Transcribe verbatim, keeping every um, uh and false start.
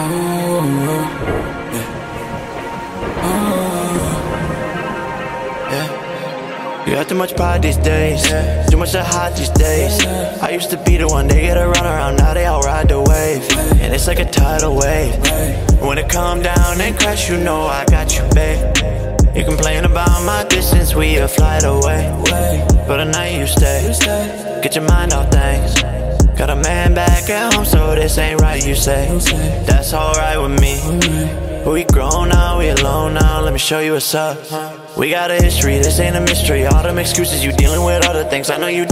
You got too much pride these days, yeah. Too much to hide these days, yeah. I used to be the one, they get a run around, now they all ride the wave, and it's like a tidal wave. When it come down and crash, you know I got you, babe. You complain about my distance, we a flight away, but the night you stay, get your mind off things. Got a man back at home, so this ain't right, you say. That's alright with me. We grown now, we alone now, let me show you what's up. We got a history, this ain't a mystery. All them excuses, you dealing with other things, I know you